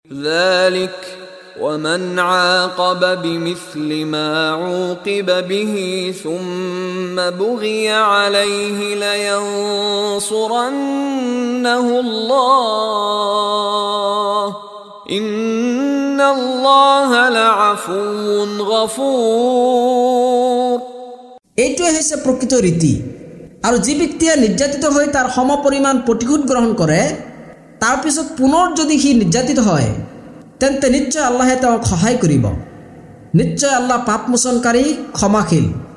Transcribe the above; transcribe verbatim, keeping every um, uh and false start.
ذلك ومن عاقب بمثل ما عوقب به ثم بغي عليه لينصرنه الله إن الله لعفو غفور। এইটোৱে হৈছে প্ৰকৃত ৰীতি। আৰু যি ব্যক্তিয়ে নিৰ্যাতিত হৈ তাৰ সমপৰিমাণ প্ৰতিশোধ গ্ৰহণ কৰে তাৰ পিছত পুনৰ যদি সি নিৰ্যাতিত হয় তেন্তে নিশ্চয় আল্লাহে তেওঁক সহায় কৰিব। নিশ্চয় আল্লাহ পাপমোচনকাৰী ক্ষমাশীল।